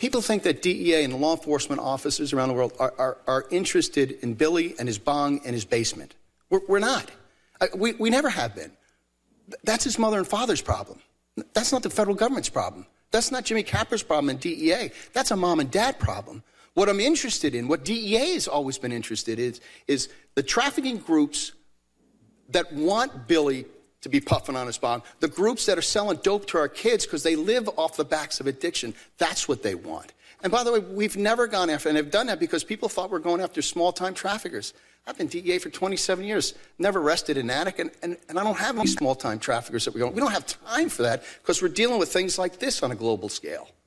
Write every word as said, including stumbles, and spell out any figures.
People think that D E A and law enforcement officers around the world are, are, are interested in Billy and his bong and his basement. We're, we're not. I, we, we never have been. That's his mother and father's problem. That's not the federal government's problem. That's not Jimmy Capper's problem in D E A. That's a mom and dad problem. What I'm interested in, what D E A has always been interested in, is, is the trafficking groups that want Billy to be puffing on his bong, the groups that are selling dope to our kids because they live off the backs of addiction. That's what they want. And by the way, we've never gone after, and have done that because people thought we're going after small-time traffickers. I've been D E A for twenty-seven years, never arrested an addict, and, and, and I don't have any small-time traffickers that we're going. We don't have time for that because we're dealing with things like this on a global scale.